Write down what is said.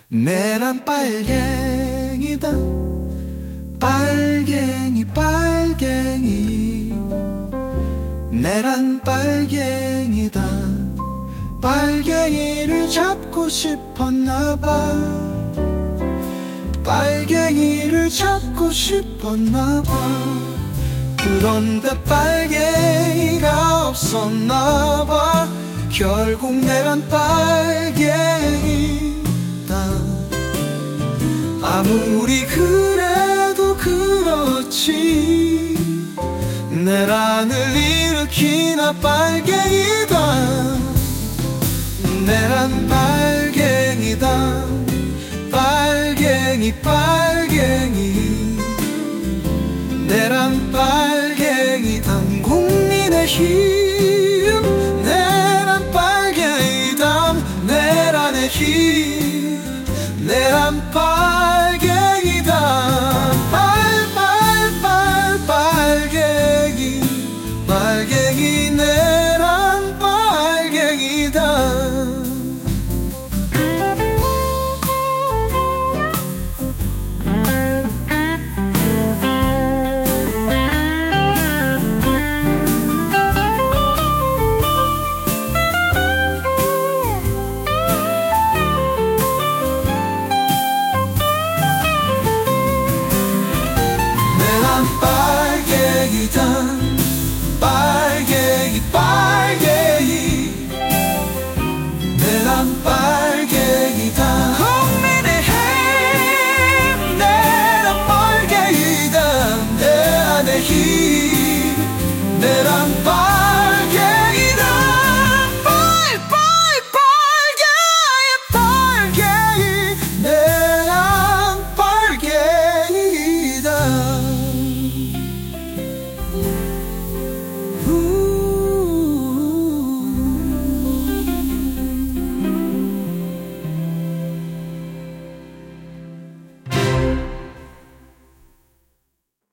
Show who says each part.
Speaker 1: 내란 빨갱이다. 빨갱이 빨갱이. 내란 빨갱이다. 빨갱이를 잡고 싶었나봐. 빨갱이를 잡고 싶었나봐. 그런데 빨갱이가 없었나봐. 결국 내란 빨갱이다. 아무리 그래도 그렇지, 내란을 일으키나 빨갱이다. 내란 빨갱이다. 빨갱이 빨갱이. 내란 빨갱이다. 국민의힘. 내란 빨갱이다. 내란의 힘. 내란 빨갱이다.